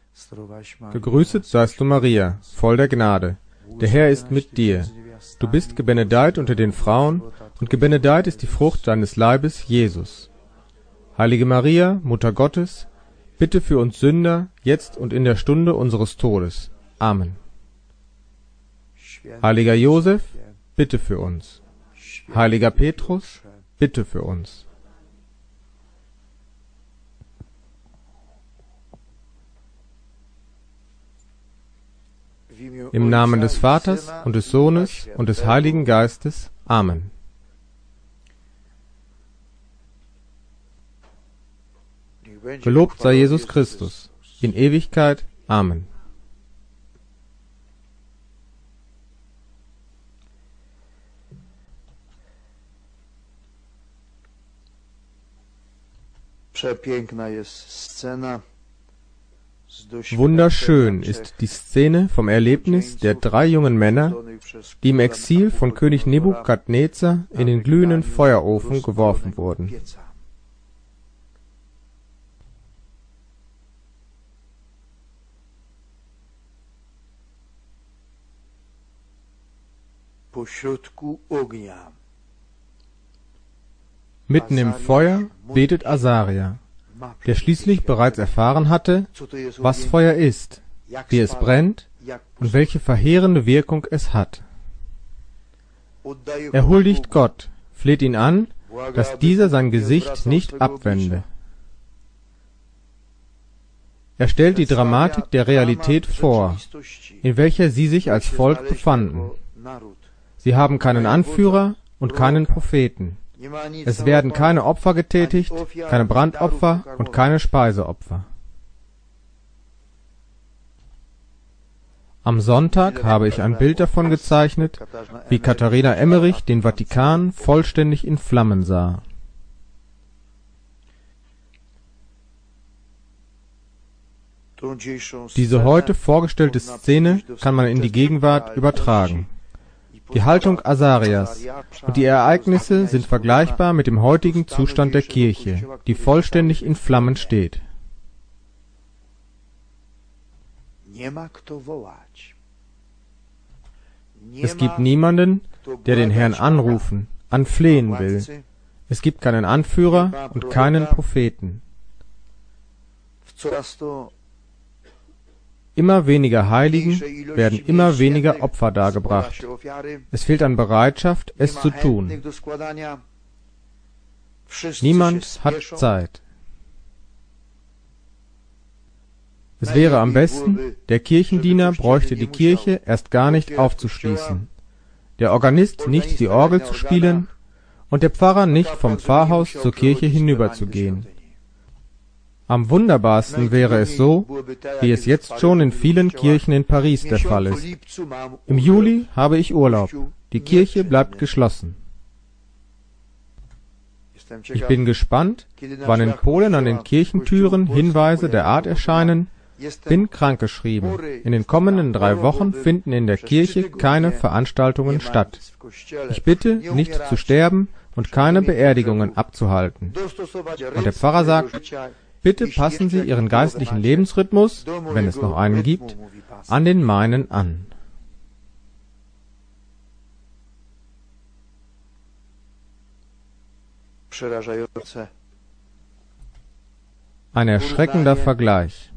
Gegrüßet seist du, Maria, voll der Gnade. Der Herr ist mit dir. Du bist gebenedeit unter den Frauen, und gebenedeit ist die Frucht deines Leibes, Jesus. Heilige Maria, Mutter Gottes, bitte für uns Sünder, jetzt und in der Stunde unseres Todes. Amen. Heiliger Josef, bitte für uns. Heiliger Petrus, bitte für uns. Im Namen des Vaters und des Sohnes und des Heiligen Geistes. Amen. Gelobt sei Jesus Christus, in Ewigkeit. Amen. Wunderschön ist die Szene vom Erlebnis der 3 jungen Männer, die im Exil von König Nebukadnezar in den glühenden Feuerofen geworfen wurden. Mitten im Feuer betet Asaria, der schließlich bereits erfahren hatte, was Feuer ist, wie es brennt und welche verheerende Wirkung es hat. Er huldigt Gott, fleht ihn an, dass dieser sein Gesicht nicht abwende. Er stellt die Dramatik der Realität vor, in welcher sie sich als Volk befanden. Sie haben keinen Anführer und keinen Propheten. Es werden keine Opfer getätigt, keine Brandopfer und keine Speiseopfer. Am Sonntag habe ich ein Bild davon gezeichnet, wie Katharina Emmerich den Vatikan vollständig in Flammen sah. Diese heute vorgestellte Szene kann man in die Gegenwart übertragen. Die Haltung Asarias und die Ereignisse sind vergleichbar mit dem heutigen Zustand der Kirche, die vollständig in Flammen steht. Es gibt niemanden, der den Herrn anrufen, anflehen will. Es gibt keinen Anführer und keinen Propheten. Immer weniger Heiligen werden immer weniger Opfer dargebracht. Es fehlt an Bereitschaft, es zu tun. Niemand hat Zeit. Es wäre am besten, der Kirchendiener bräuchte die Kirche erst gar nicht aufzuschließen, der Organist nicht die Orgel zu spielen und der Pfarrer nicht vom Pfarrhaus zur Kirche hinüberzugehen. Am wunderbarsten wäre es so, wie es jetzt schon in vielen Kirchen in Paris der Fall ist. Im Juli habe ich Urlaub. Die Kirche bleibt geschlossen. Ich bin gespannt, wann in Polen an den Kirchentüren Hinweise der Art erscheinen: bin krankgeschrieben. In den kommenden 3 Wochen finden in der Kirche keine Veranstaltungen statt. Ich bitte, nicht zu sterben und keine Beerdigungen abzuhalten. Und der Pfarrer sagt: bitte passen Sie Ihren geistlichen Lebensrhythmus, wenn es noch einen gibt, an den meinen an. Ein erschreckender Vergleich.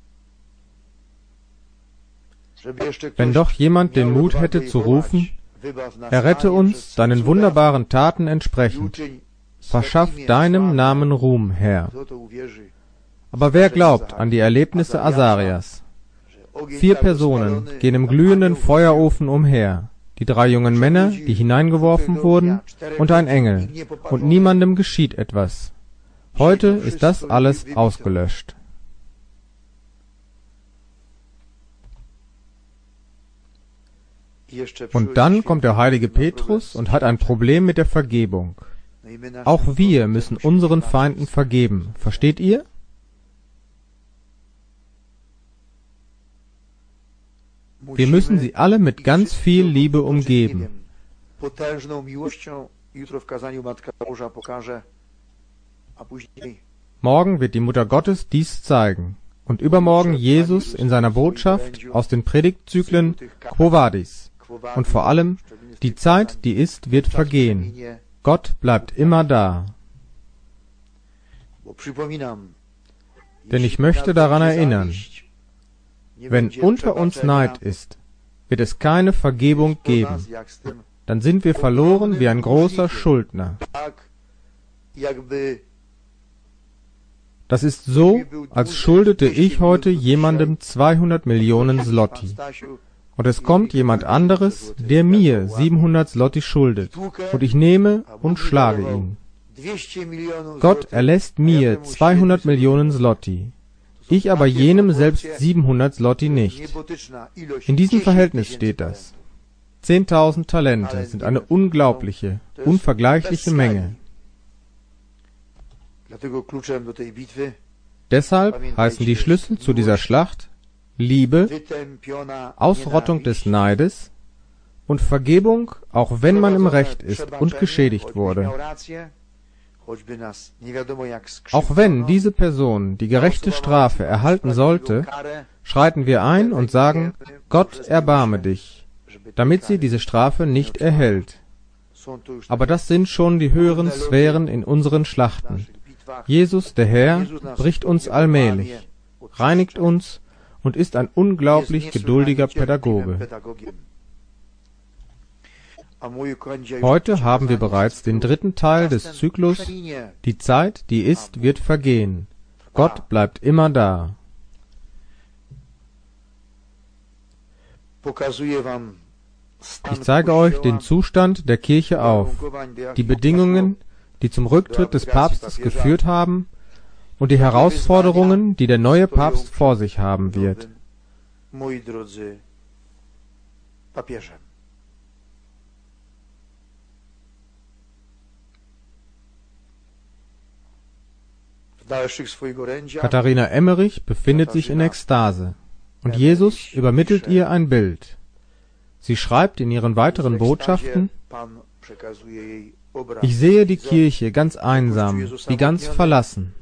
Wenn doch jemand den Mut hätte zu rufen: errette uns deinen wunderbaren Taten entsprechend, verschaff deinem Namen Ruhm, Herr. Aber wer glaubt an die Erlebnisse Asarias? 4 Personen gehen im glühenden Feuerofen umher, die 3 jungen Männer, die hineingeworfen wurden, und ein Engel, und niemandem geschieht etwas. Heute ist das alles ausgelöscht. Und dann kommt der heilige Petrus und hat ein Problem mit der Vergebung. Auch wir müssen unseren Feinden vergeben. Versteht ihr? Wir müssen sie alle mit ganz viel Liebe umgeben. Morgen wird die Mutter Gottes dies zeigen. und übermorgen Jesus in seiner Botschaft aus den Predigtzyklen Quo Vadis und vor allem die Zeit, die ist, wird vergehen. Gott bleibt immer da. Denn ich möchte daran erinnern, wenn unter uns Neid ist, wird es keine Vergebung geben. Dann sind wir verloren wie ein großer Schuldner. Das ist so, als schuldete ich heute jemandem 200 Millionen Zloty. Und es kommt jemand anderes, der mir 700 Zloty schuldet. Und ich nehme und schlage ihn. Gott erlässt mir 200 Millionen Zloty. Ich aber jenem selbst 700 Zloty nicht. In diesem Verhältnis steht das. 10.000 Talente sind eine unglaubliche, unvergleichliche Menge. Deshalb heißen die Schlüssel zu dieser Schlacht Liebe, Ausrottung des Neides und Vergebung, auch wenn man im Recht ist und geschädigt wurde. Auch wenn diese Person die gerechte Strafe erhalten sollte, schreiten wir ein und sagen, Gott, erbarme dich, damit sie diese Strafe nicht erhält. Aber das sind schon die höheren Sphären in unseren Schlachten. Jesus, der Herr, bricht uns allmählich, reinigt uns und ist ein unglaublich geduldiger Pädagoge. Heute haben wir bereits den dritten Teil des Zyklus. Die Zeit, die ist, wird vergehen. Gott bleibt immer da. Ich zeige euch den Zustand der Kirche auf, die Bedingungen, die zum Rücktritt des Papstes geführt haben, und die Herausforderungen, die der neue Papst vor sich haben wird. Katharina Emmerich befindet sich in Ekstase, und Jesus übermittelt ihr ein Bild. Sie schreibt in ihren weiteren Botschaften, ich sehe die Kirche ganz einsam, wie ganz verlassen.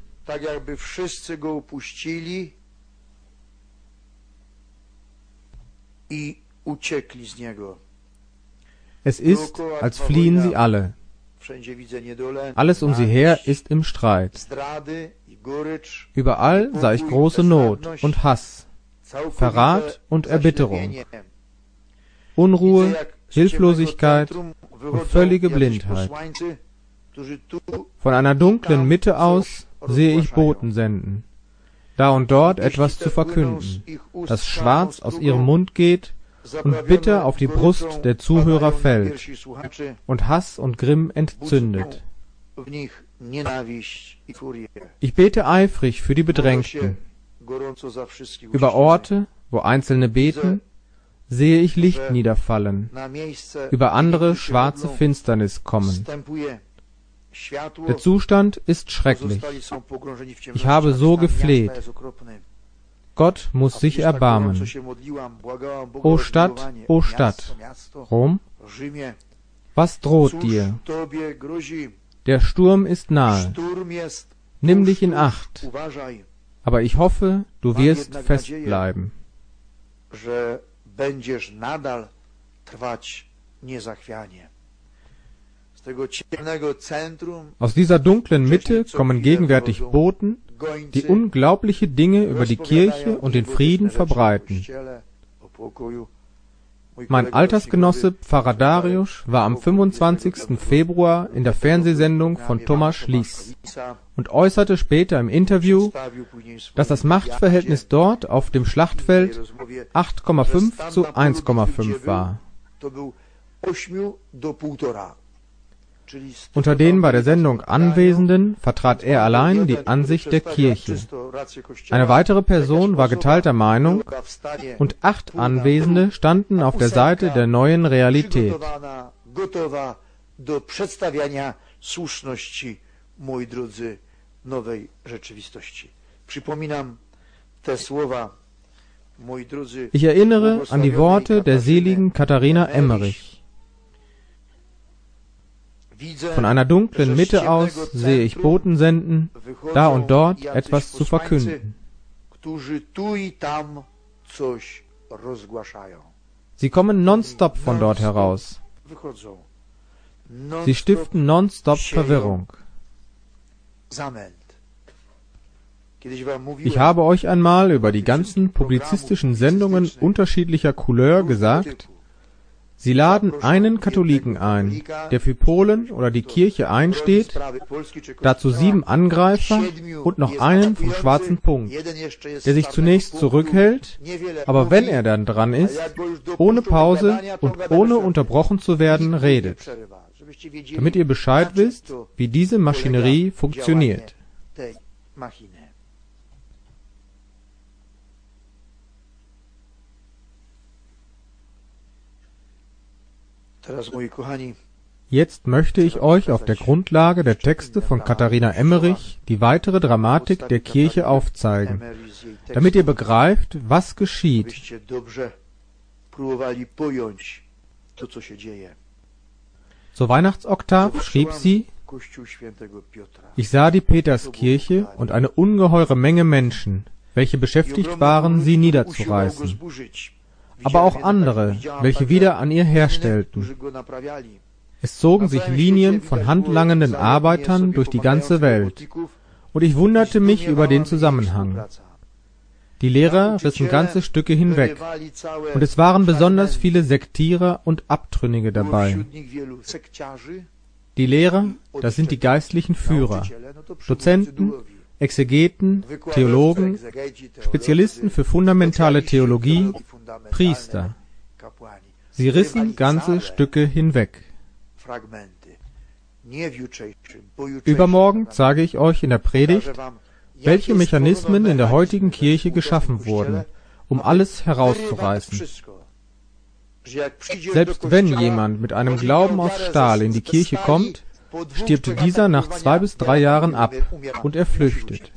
Es ist, als fliehen sie alle. Alles um sie her ist im Streit. Überall sah ich große Not und Hass, Verrat und Erbitterung, Unruhe, Hilflosigkeit und völlige Blindheit. Von einer dunklen Mitte aus sehe ich Boten senden, da und dort etwas zu verkünden, das schwarz aus ihrem Mund geht und bitter auf die Brust der Zuhörer fällt und Hass und Grimm entzündet. Ich bete eifrig für die Bedrängten. Über Orte, wo Einzelne beten, sehe ich Licht niederfallen, über andere schwarze Finsternis kommen. Der Zustand ist schrecklich. Ich habe so gefleht. Gott muss sich erbarmen. O Stadt, Rom, was droht dir? Der Sturm ist nahe. Nimm dich in Acht. Aber ich hoffe, du wirst festbleiben. Aus dieser dunklen Mitte kommen gegenwärtig Boten, die unglaubliche Dinge über die Kirche und den Frieden verbreiten. Mein Altersgenosse Pfarrer Dariusz war am 25. Februar in der Fernsehsendung von Tomasz Lis und äußerte später im Interview, dass das Machtverhältnis dort auf dem Schlachtfeld 8,5 zu 1,5 war. Unter den bei der Sendung Anwesenden vertrat er allein die Ansicht der Kirche. Eine weitere Person war geteilter Meinung und 8 Anwesende standen auf der Seite der neuen Realität. Ich erinnere an die Worte der seligen Katharina Emmerich. Von einer dunklen Mitte aus sehe ich Boten senden, da und dort etwas zu verkünden, Sie kommen nonstop von dort heraus. Sie stiften nonstop Verwirrung. Ich habe euch einmal über die ganzen publizistischen Sendungen unterschiedlicher Couleur gesagt, sie laden einen Katholiken ein, der für Polen oder die Kirche einsteht, dazu 7 Angreifer und noch einen vom schwarzen Punkt, der sich zunächst zurückhält, aber wenn er dann dran ist, ohne Pause und ohne unterbrochen zu werden, redet, damit ihr Bescheid wisst, wie diese Maschinerie funktioniert. Jetzt möchte ich euch auf der Grundlage der Texte von Katharina Emmerich die weitere Dramatik der Kirche aufzeigen, damit ihr begreift, was geschieht. Zur Weihnachtsoktav schrieb sie: Ich sah die Peterskirche und eine ungeheure Menge Menschen, welche beschäftigt waren, sie niederzureißen, aber auch andere, welche wieder an ihr herstellten. Es zogen sich Linien von handlangenden Arbeitern durch die ganze Welt, und ich wunderte mich über den Zusammenhang. Die Lehrer rissen ganze Stücke hinweg, und es waren besonders viele Sektierer und Abtrünnige dabei. Die Lehrer, das sind die geistlichen Führer, Dozenten, Exegeten, Theologen, Spezialisten für fundamentale Theologie, Priester. Sie rissen ganze Stücke hinweg. Übermorgen zeige ich euch in der Predigt, welche Mechanismen in der heutigen Kirche geschaffen wurden, um alles herauszureißen. Selbst wenn jemand mit einem Glauben aus Stahl in die Kirche kommt, stirbt dieser nach 2 bis 3 Jahren ab und er flüchtet.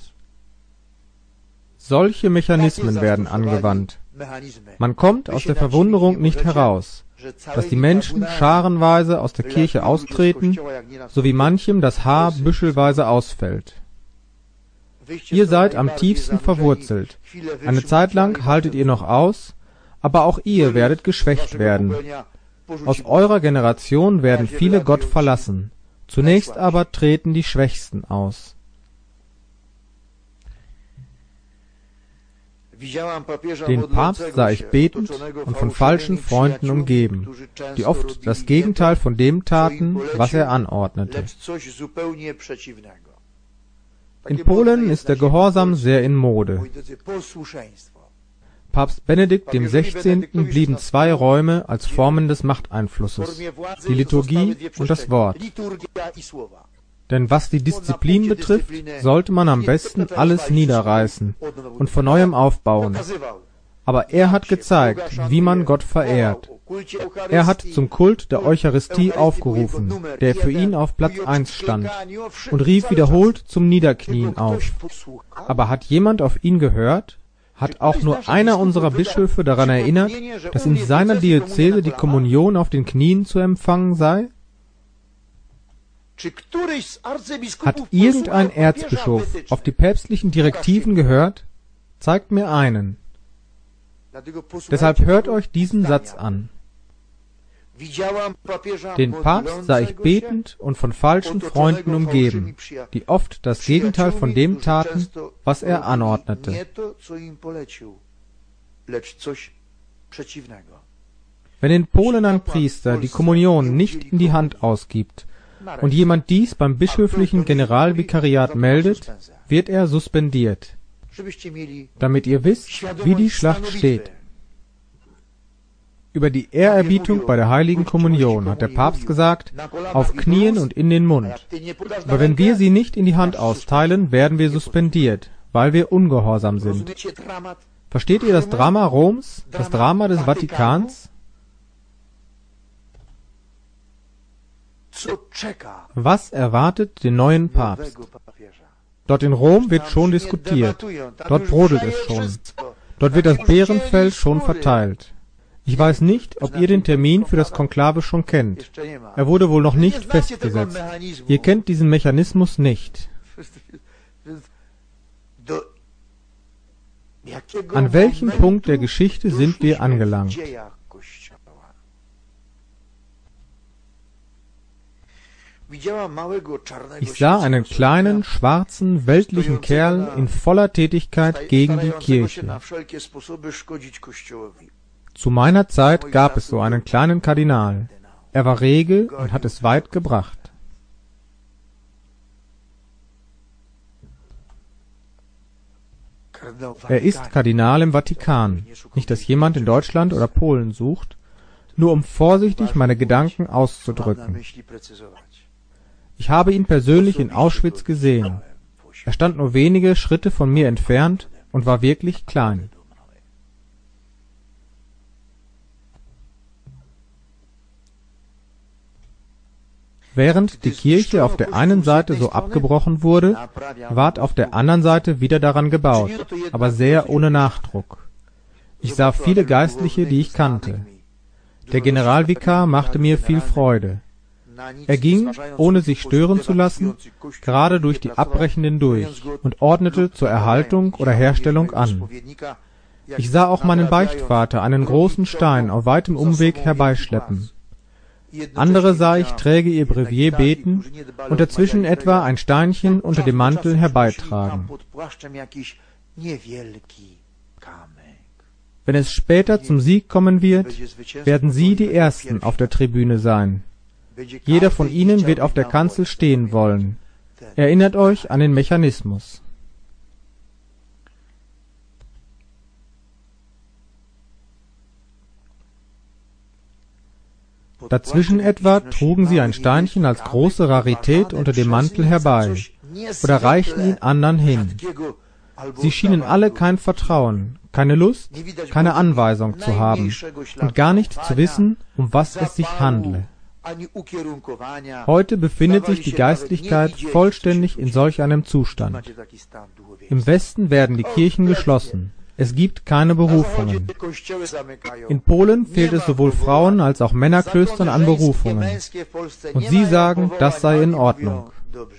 Solche Mechanismen werden angewandt. Man kommt aus der Verwunderung nicht heraus, dass die Menschen scharenweise aus der Kirche austreten, so wie manchem das Haar büschelweise ausfällt. Ihr seid am tiefsten verwurzelt. Eine Zeit lang haltet ihr noch aus, aber auch ihr werdet geschwächt werden. Aus eurer Generation werden viele Gott verlassen. Zunächst aber treten die Schwächsten aus. Den Papst sah ich betend und von falschen Freunden umgeben, die oft das Gegenteil von dem taten, was er anordnete. In Polen ist der Gehorsam sehr in Mode. Papst Benedikt XVI. Blieben 2 Räume als Formen des Machteinflusses, die Liturgie und das Wort. Denn was die Disziplin betrifft, sollte man am besten alles niederreißen und von neuem aufbauen. Aber er hat gezeigt, wie man Gott verehrt. Er hat zum Kult der Eucharistie aufgerufen, der für ihn auf Platz 1 stand, und rief wiederholt zum Niederknien auf. Aber hat jemand auf ihn gehört? Hat auch nur einer unserer Bischöfe daran erinnert, dass in seiner Diözese die Kommunion auf den Knien zu empfangen sei? Hat irgendein Erzbischof auf die päpstlichen Direktiven gehört? Zeigt mir einen. Deshalb hört euch diesen Satz an. Den Papst sah ich betend und von falschen Freunden umgeben, die oft das Gegenteil von dem taten, was er anordnete. Wenn in Polen ein Priester die Kommunion nicht in die Hand ausgibt und jemand dies beim bischöflichen Generalvikariat meldet, wird er suspendiert, damit ihr wisst, wie die Schlacht steht. Über die Ehrerbietung bei der Heiligen Kommunion hat der Papst gesagt, auf Knien und in den Mund. Aber wenn wir sie nicht in die Hand austeilen, werden wir suspendiert, weil wir ungehorsam sind. Versteht ihr das Drama Roms, das Drama des Vatikans? Was erwartet den neuen Papst? Dort in Rom wird schon diskutiert. Dort brodelt es schon. Dort wird das Bärenfell schon verteilt. Ich weiß nicht, ob ihr den Termin für das Konklave schon kennt. Er wurde wohl noch nicht festgesetzt. Ihr kennt diesen Mechanismus nicht. An welchem Punkt der Geschichte sind wir angelangt? Ich sah einen kleinen, schwarzen, weltlichen Kerl in voller Tätigkeit gegen die Kirche. Zu meiner Zeit gab es so einen kleinen Kardinal. Er war rege und hat es weit gebracht. Er ist Kardinal im Vatikan. Nicht, dass jemand in Deutschland oder Polen sucht, nur um vorsichtig meine Gedanken auszudrücken. Ich habe ihn persönlich in Auschwitz gesehen. Er stand nur wenige Schritte von mir entfernt und war wirklich klein. Während die Kirche auf der einen Seite so abgebrochen wurde, ward auf der anderen Seite wieder daran gebaut, aber sehr ohne Nachdruck. Ich sah viele Geistliche, die ich kannte. Der Generalvikar machte mir viel Freude. Er ging, ohne sich stören zu lassen, gerade durch die Abbrechenden durch und ordnete zur Erhaltung oder Herstellung an. Ich sah auch meinen Beichtvater einen großen Stein auf weitem Umweg herbeischleppen. Andere sah ich träge ihr Brevier beten und dazwischen etwa ein Steinchen unter dem Mantel herbeitragen. Wenn es später zum Sieg kommen wird, werden Sie die Ersten auf der Tribüne sein. Jeder von Ihnen wird auf der Kanzel stehen wollen. Erinnert euch an den Mechanismus. Dazwischen etwa trugen sie ein Steinchen als große Rarität unter dem Mantel herbei oder reichten ihn anderen hin. Sie schienen alle kein Vertrauen, keine Lust, keine Anweisung zu haben und gar nicht zu wissen, um was es sich handle. Heute befindet sich die Geistlichkeit vollständig in solch einem Zustand. Im Westen werden die Kirchen geschlossen. Es gibt keine Berufungen. In Polen fehlt es sowohl Frauen als auch Männerklöstern an Berufungen. Und sie sagen, das sei in Ordnung.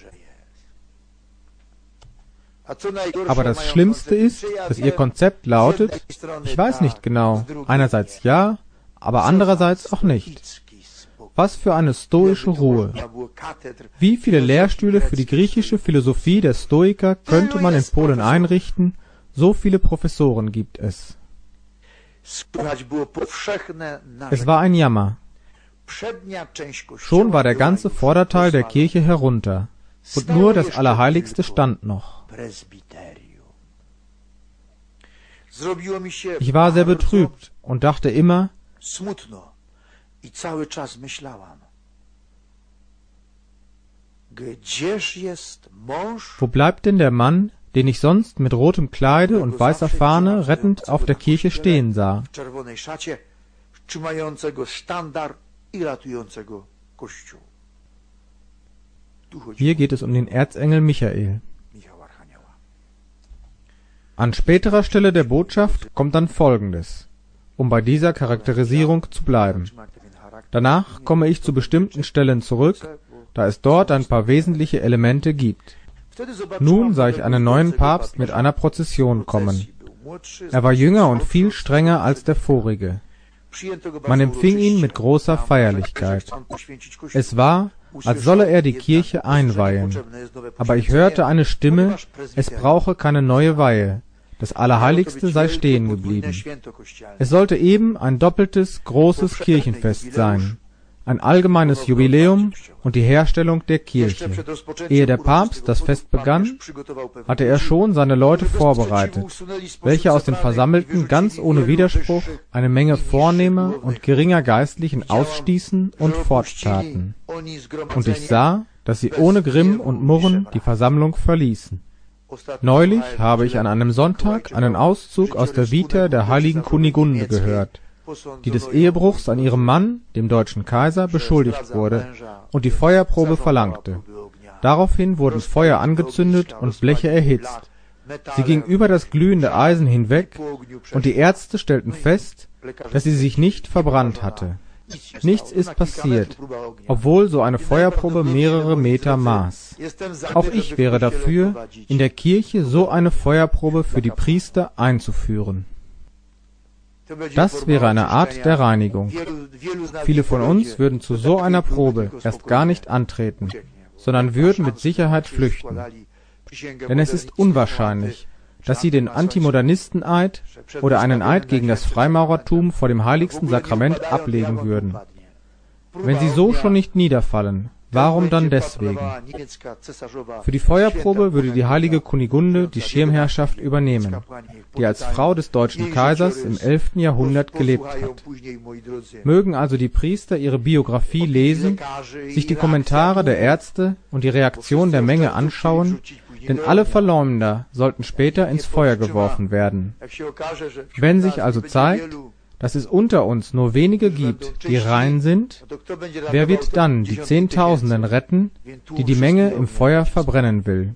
Aber das Schlimmste ist, dass ihr Konzept lautet, ich weiß nicht genau, einerseits ja, aber andererseits auch nicht. Was für eine stoische Ruhe. Wie viele Lehrstühle für die griechische Philosophie der Stoiker könnte man in Polen einrichten? So viele Professoren gibt es. Es war ein Jammer. Schon war der ganze Vorderteil der Kirche herunter, und nur das Allerheiligste stand noch. Ich war sehr betrübt und dachte immer, wo bleibt denn der Mann, den ich sonst mit rotem Kleide und weißer Fahne rettend auf der Kirche stehen sah? Hier geht es um den Erzengel Michael. An späterer Stelle der Botschaft kommt dann Folgendes, um bei dieser Charakterisierung zu bleiben. Danach komme ich zu bestimmten Stellen zurück, da es dort ein paar wesentliche Elemente gibt. Nun sah ich einen neuen Papst mit einer Prozession kommen. Er war jünger und viel strenger als der vorige. Man empfing ihn mit großer Feierlichkeit. Es war, als solle er die Kirche einweihen. Aber ich hörte eine Stimme, es brauche keine neue Weihe. Das Allerheiligste sei stehen geblieben. Es sollte eben ein doppeltes, großes Kirchenfest sein. Ein allgemeines Jubiläum und die Herstellung der Kirche. Ehe der Papst das Fest begann, hatte er schon seine Leute vorbereitet, welche aus den Versammelten ganz ohne Widerspruch eine Menge vornehmer und geringer Geistlichen ausstießen und forttaten. Und ich sah, dass sie ohne Grimm und Murren die Versammlung verließen. Neulich habe ich an einem Sonntag einen Auszug aus der Vita der heiligen Kunigunde gehört, die des Ehebruchs an ihrem Mann, dem deutschen Kaiser, beschuldigt wurde und die Feuerprobe verlangte. Daraufhin wurden Feuer angezündet und Bleche erhitzt. Sie ging über das glühende Eisen hinweg, und die Ärzte stellten fest, dass sie sich nicht verbrannt hatte. Nichts ist passiert, obwohl so eine Feuerprobe mehrere Meter maß. Auch ich wäre dafür, in der Kirche so eine Feuerprobe für die Priester einzuführen. Das wäre eine Art der Reinigung. Viele von uns würden zu so einer Probe erst gar nicht antreten, sondern würden mit Sicherheit flüchten. Denn es ist unwahrscheinlich, dass sie den Antimodernisten-Eid oder einen Eid gegen das Freimaurertum vor dem heiligsten Sakrament ablegen würden. Wenn sie so schon nicht niederfallen, warum dann deswegen? Für die Feuerprobe würde die heilige Kunigunde die Schirmherrschaft übernehmen, die als Frau des deutschen Kaisers im 11. Jahrhundert gelebt hat. Mögen also die Priester ihre Biografie lesen, sich die Kommentare der Ärzte und die Reaktion der Menge anschauen, denn alle Verleumder sollten später ins Feuer geworfen werden. Wenn sich also zeigt, dass es unter uns nur wenige gibt, die rein sind, wer wird dann die Zehntausenden retten, die die Menge im Feuer verbrennen will?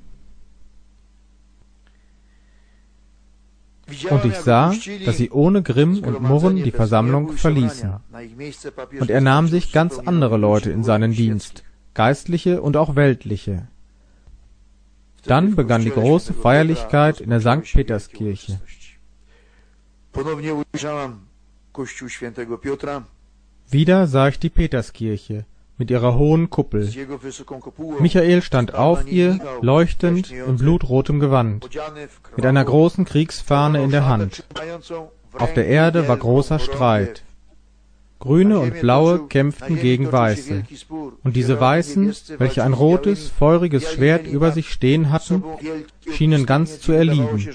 Und ich sah, dass sie ohne Grimm und Murren die Versammlung verließen. Und er nahm sich ganz andere Leute in seinen Dienst, geistliche und auch weltliche. Dann begann die große Feierlichkeit in der St. Peterskirche. Wieder sah ich die Peterskirche mit ihrer hohen Kuppel. Michael stand auf ihr, leuchtend in blutrotem Gewand, mit einer großen Kriegsfahne in der Hand. Auf der Erde war großer Streit. Grüne und Blaue kämpften gegen Weiße, und diese Weißen, welche ein rotes, feuriges Schwert über sich stehen hatten, schienen ganz zu erliegen.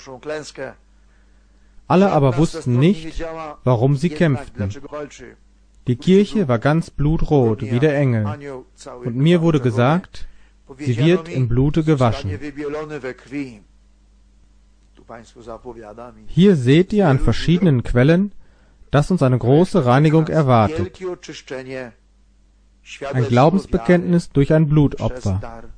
Alle aber wussten nicht, warum sie kämpften. Die Kirche war ganz blutrot wie der Engel, und mir wurde gesagt, sie wird im Blute gewaschen. Hier seht ihr an verschiedenen Quellen, dass uns eine große Reinigung erwartet. Ein Glaubensbekenntnis durch ein Blutopfer.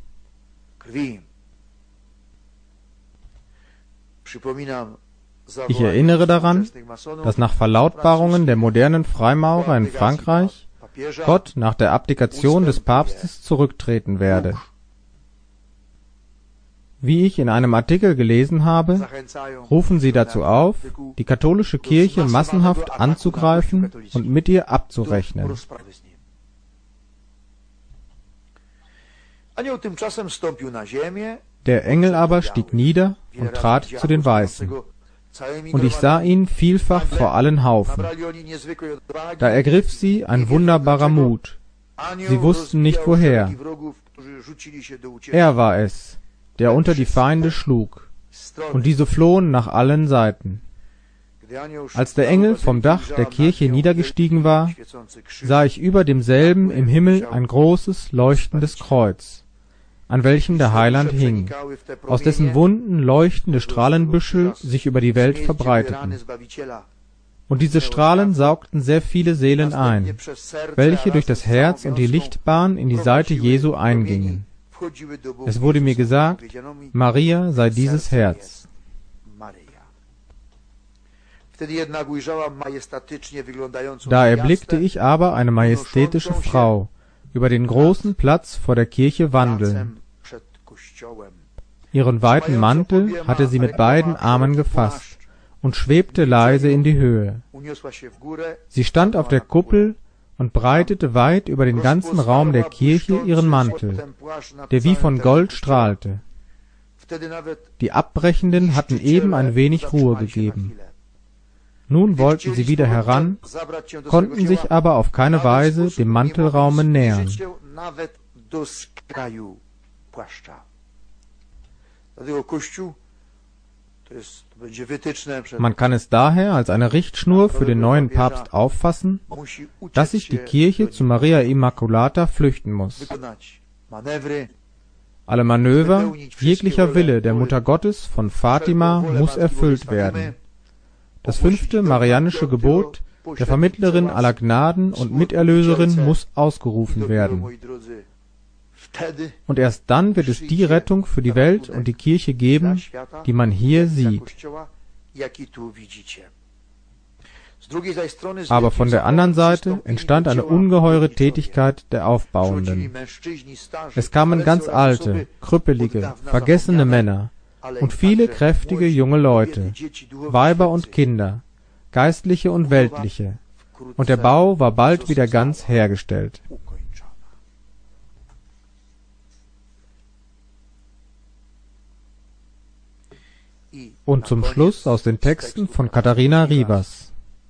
Ich erinnere daran, dass nach Verlautbarungen der modernen Freimaurer in Frankreich Gott nach der Abdikation des Papstes zurücktreten werde. Wie ich in einem Artikel gelesen habe, rufen sie dazu auf, die katholische Kirche massenhaft anzugreifen und mit ihr abzurechnen. Der Engel aber stieg nieder und trat zu den Weißen. Und ich sah ihn vielfach vor allen Haufen. Da ergriff sie ein wunderbarer Mut. Sie wussten nicht woher. Er war es, der unter die Feinde schlug, und diese flohen nach allen Seiten. Als der Engel vom Dach der Kirche niedergestiegen war, sah ich über demselben im Himmel ein großes, leuchtendes Kreuz, an welchem der Heiland hing, aus dessen Wunden leuchtende Strahlenbüschel sich über die Welt verbreiteten. Und diese Strahlen saugten sehr viele Seelen ein, welche durch das Herz und die Lichtbahn in die Seite Jesu eingingen. Es wurde mir gesagt, Maria sei dieses Herz. Da erblickte ich aber eine majestätische Frau über den großen Platz vor der Kirche wandeln. Ihren weiten Mantel hatte sie mit beiden Armen gefasst und schwebte leise in die Höhe. Sie stand auf der Kuppel und breitete weit über den ganzen Raum der Kirche ihren Mantel, der wie von Gold strahlte. Die Abbrechenden hatten eben ein wenig Ruhe gegeben. Nun wollten sie wieder heran, konnten sich aber auf keine Weise dem Mantelraume nähern. Man kann es daher als eine Richtschnur für den neuen Papst auffassen, dass sich die Kirche zu Maria Immaculata flüchten muss. Alle Manöver, jeglicher Wille der Mutter Gottes von Fatima muss erfüllt werden. Das 5. marianische Gebot der Vermittlerin aller Gnaden und Miterlöserin muss ausgerufen werden. Und erst dann wird es die Rettung für die Welt und die Kirche geben, die man hier sieht. Aber von der anderen Seite entstand eine ungeheure Tätigkeit der Aufbauenden. Es kamen ganz alte, krüppelige, vergessene Männer und viele kräftige junge Leute, Weiber und Kinder, Geistliche und Weltliche, und der Bau war bald wieder ganz hergestellt. Und zum Schluss aus den Texten von Katharina Rivas.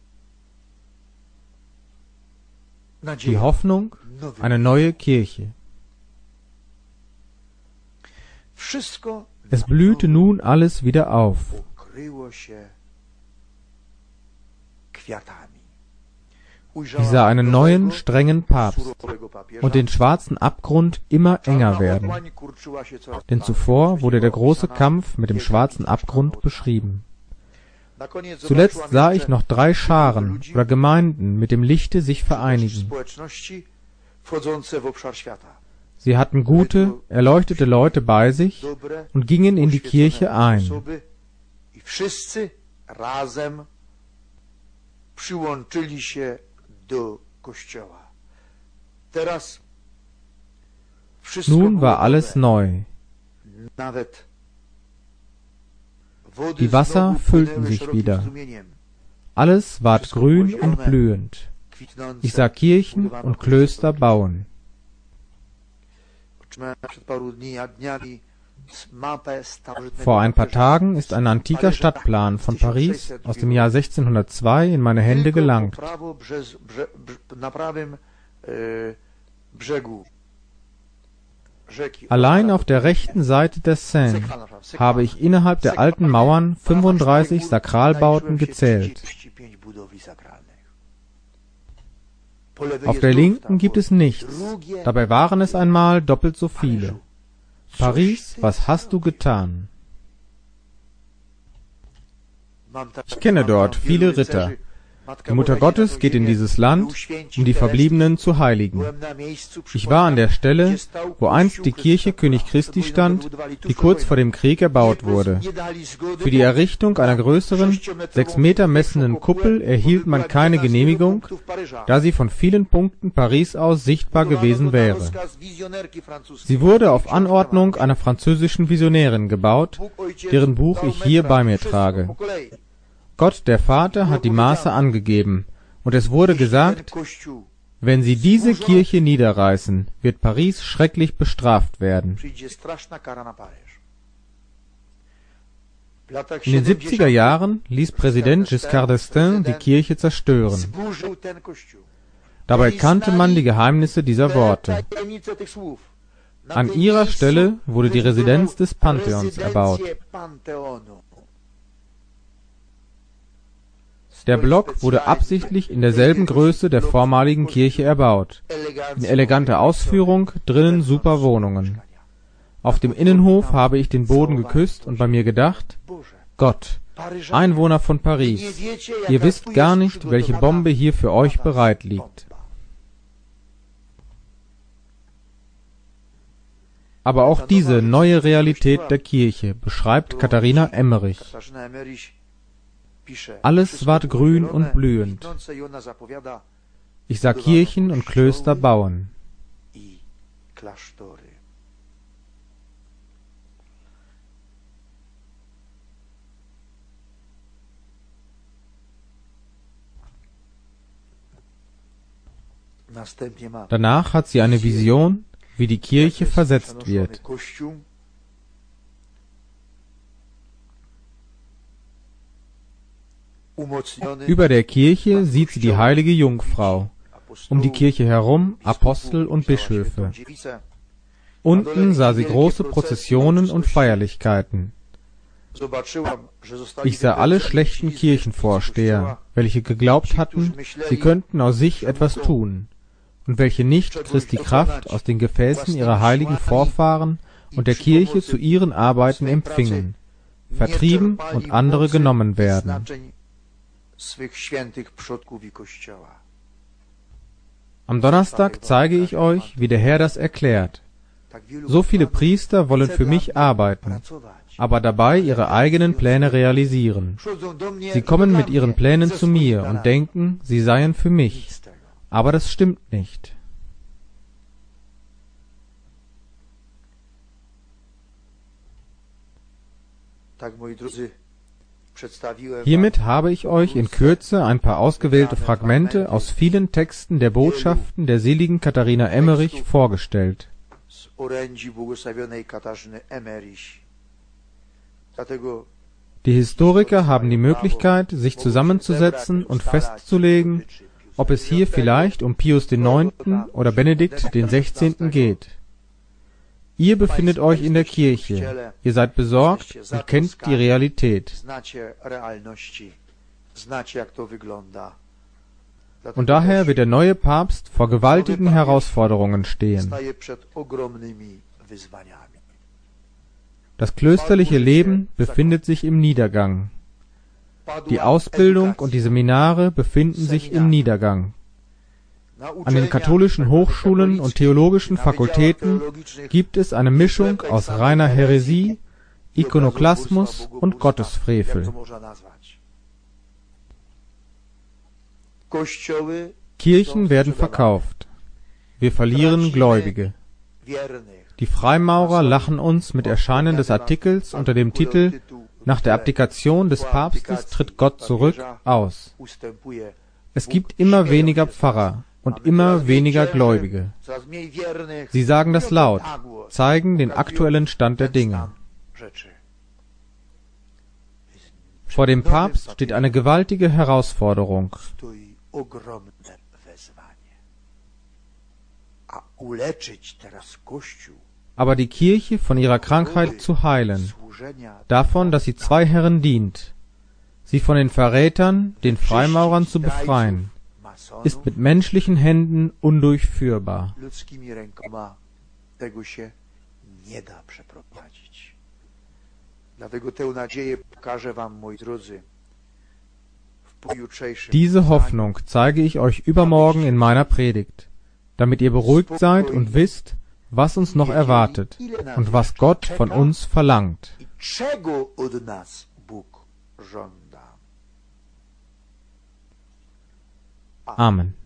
Die Hoffnung, eine neue Kirche. Es blühte nun alles wieder auf. Ich sah einen neuen, strengen Papst und den schwarzen Abgrund immer enger werden. Denn zuvor wurde der große Kampf mit dem schwarzen Abgrund beschrieben. Zuletzt sah ich noch 3 Scharen oder Gemeinden mit dem Lichte sich vereinigen. Sie hatten gute, erleuchtete Leute bei sich und gingen in die Kirche ein. Nun war alles neu. Die Wasser füllten sich wieder. Alles ward grün und blühend. Ich sah Kirchen und Klöster bauen. Vor ein paar Tagen ist ein antiker Stadtplan von Paris aus dem Jahr 1602 in meine Hände gelangt. Allein auf der rechten Seite der Seine habe ich innerhalb der alten Mauern 35 Sakralbauten gezählt. Auf der linken gibt es nichts, dabei waren es einmal doppelt so viele. Paris, was hast du getan? Ich kenne dort viele Ritter. Die Mutter Gottes geht in dieses Land, um die Verbliebenen zu heiligen. Ich war an der Stelle, wo einst die Kirche König Christi stand, die kurz vor dem Krieg erbaut wurde. Für die Errichtung einer größeren, 6 Meter messenden Kuppel erhielt man keine Genehmigung, da sie von vielen Punkten Paris aus sichtbar gewesen wäre. Sie wurde auf Anordnung einer französischen Visionärin gebaut, deren Buch ich hier bei mir trage. Gott, der Vater, hat die Maße angegeben, und es wurde gesagt, wenn sie diese Kirche niederreißen, wird Paris schrecklich bestraft werden. In den 70er Jahren ließ Präsident Giscard d'Estaing die Kirche zerstören. Dabei kannte man die Geheimnisse dieser Worte. An ihrer Stelle wurde die Residenz des Pantheons erbaut. Der Block wurde absichtlich in derselben Größe der vormaligen Kirche erbaut. In eleganter Ausführung, drinnen super Wohnungen. Auf dem Innenhof habe ich den Boden geküsst und bei mir gedacht, Gott, Einwohner von Paris, ihr wisst gar nicht, welche Bombe hier für euch bereit liegt. Aber auch diese neue Realität der Kirche beschreibt Katharina Emmerich. Alles ward grün und blühend. Ich sah Kirchen und Klöster bauen. Danach hat sie eine Vision, wie die Kirche versetzt wird. Über der Kirche sieht sie die heilige Jungfrau, um die Kirche herum Apostel und Bischöfe. Unten sah sie große Prozessionen und Feierlichkeiten. Ich sah alle schlechten Kirchenvorsteher, welche geglaubt hatten, sie könnten aus sich etwas tun, und welche nicht Christi Kraft aus den Gefäßen ihrer heiligen Vorfahren und der Kirche zu ihren Arbeiten empfingen, vertrieben und andere genommen werden. Am Donnerstag zeige ich euch, wie der Herr das erklärt. So viele Priester wollen für mich arbeiten, aber dabei ihre eigenen Pläne realisieren. Sie kommen mit ihren Plänen zu mir und denken, sie seien für mich, aber das stimmt nicht. Hiermit habe ich euch in Kürze ein paar ausgewählte Fragmente aus vielen Texten der Botschaften der seligen Katharina Emmerich vorgestellt. Die Historiker haben die Möglichkeit, sich zusammenzusetzen und festzulegen, ob es hier vielleicht um Pius IX. Oder Benedikt XVI. Geht. Ihr befindet euch in der Kirche, ihr seid besorgt und kennt die Realität. Und daher wird der neue Papst vor gewaltigen Herausforderungen stehen. Das klösterliche Leben befindet sich im Niedergang. Die Ausbildung und die Seminare befinden sich im Niedergang. An den katholischen Hochschulen und theologischen Fakultäten gibt es eine Mischung aus reiner Häresie, Ikonoklasmus und Gottesfrevel. Kirchen werden verkauft. Wir verlieren Gläubige. Die Freimaurer lachen uns mit Erscheinen des Artikels unter dem Titel »Nach der Abdikation des Papstes tritt Gott zurück« aus. Es gibt immer weniger Pfarrer und immer weniger Gläubige. Sie sagen das laut, zeigen den aktuellen Stand der Dinge. Vor dem Papst steht eine gewaltige Herausforderung. Aber die Kirche von ihrer Krankheit zu heilen, davon, dass sie zwei Herren dient, sie von den Verrätern, den Freimaurern zu befreien, ist mit menschlichen Händen undurchführbar. Diese Hoffnung zeige ich euch übermorgen in meiner Predigt, damit ihr beruhigt seid und wisst, was uns noch erwartet und was Gott von uns verlangt. Amen.